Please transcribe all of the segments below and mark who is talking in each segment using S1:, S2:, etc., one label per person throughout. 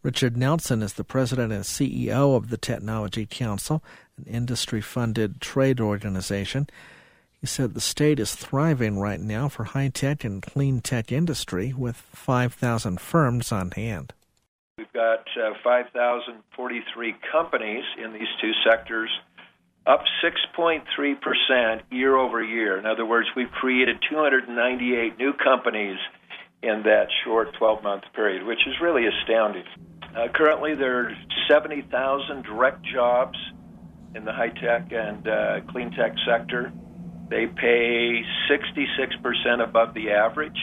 S1: Richard Nelson is the president and CEO of the Technology Council, an industry-funded trade organization. He said the state is thriving right now for high-tech and clean-tech industry with 5,000 firms on hand.
S2: We've got 5,043 companies in these two sectors, up 6.3% year over year. In other words, we've created 298 new companies in that short 12-month period, which is really astounding. Currently, there are 70,000 direct jobs in the high-tech and clean-tech sector. They pay 66% above the average,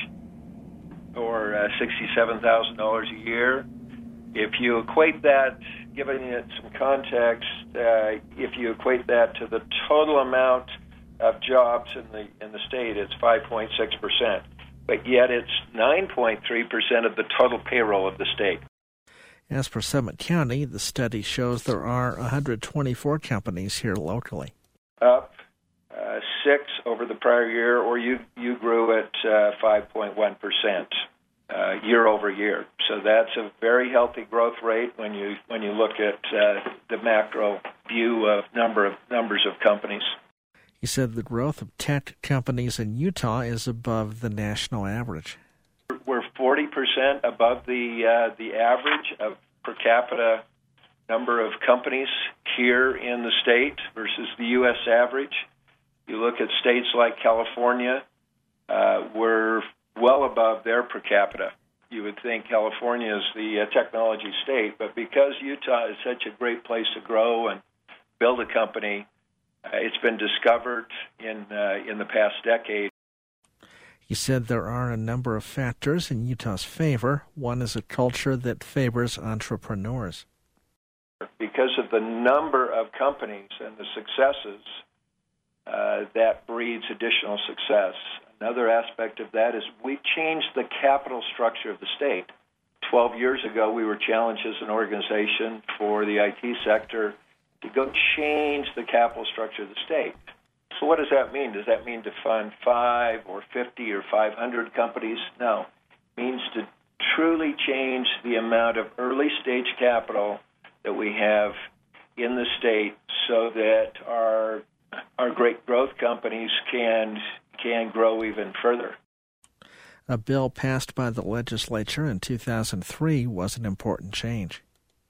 S2: or $67,000 a year. If you equate that, giving it some context, if you equate that to the total amount of jobs in the state, it's 5.6%. But yet it's 9.3% of the total payroll of the state.
S1: As for Summit County, the study shows there are 124 companies here locally.
S2: Up 6 over the prior year, or you grew at 5.1% year over year. So that's a very healthy growth rate when you look at the macro view of numbers of companies.
S1: He said the growth of tech companies in Utah is above the national average.
S2: We're 40% above the average of per capita number of companies here in the state versus the U.S. average. You look at states like California, we're well above their per capita. You would think California is the technology state, but because Utah is such a great place to grow and build a company, it's been discovered in the past decade.
S1: He said there are a number of factors in Utah's favor. One is a culture that favors entrepreneurs.
S2: Because of the number of companies and the successes, that breeds additional success. Another aspect of that is we changed the capital structure of the state. 12 years ago, we were challenged as an organization for the IT sector to go change the capital structure of the state. So what does that mean? Does that mean to fund 5 or 50 or 500 companies? No. It means to truly change the amount of early-stage capital that we have in the state so that our great growth companies can grow even further.
S1: A bill passed by the legislature in 2003 was an important change.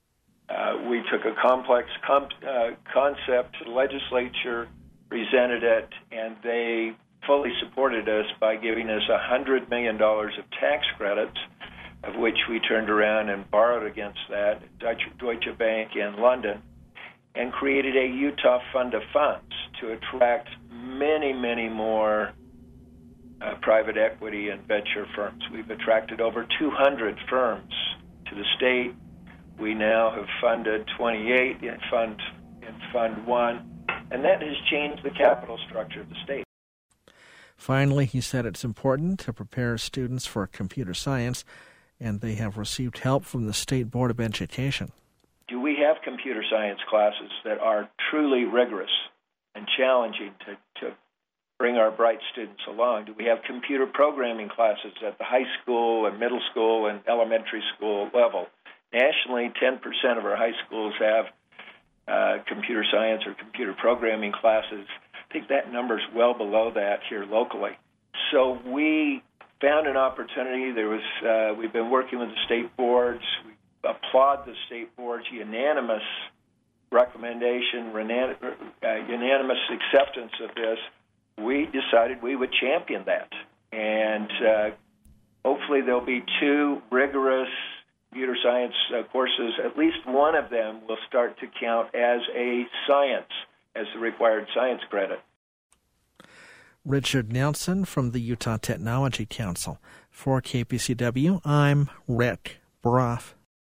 S2: We took a complex concept to the legislature, presented it, and they fully supported us by giving us $100 million of tax credits, of which we turned around and borrowed against that at Deutsche Bank in London, and created a Utah Fund of Funds to attract many, many more private equity and venture firms. We've attracted over 200 firms to the state. We now have funded 28 in Fund 1, and that has changed the capital structure of the state.
S1: Finally, he said it's important to prepare students for computer science, and they have received help from the State Board of Education.
S2: Do we have computer science classes that are truly rigorous and challenging to bring our bright students along? Do we have computer programming classes at the high school and middle school and elementary school level? Nationally, 10% of our high schools have computer science or computer programming classes. I think that number's well below that here locally. So we found an opportunity. We've been working with the state boards. We applaud the state board's unanimous recommendation, unanimous acceptance of this. We decided we would champion that. And hopefully there'll be 2 rigorous computer science courses. At least one of them will start to count as a science, as the required science credit.
S1: Richard Nelson from the Utah Technology Council. For KPCW, I'm Rick Broff.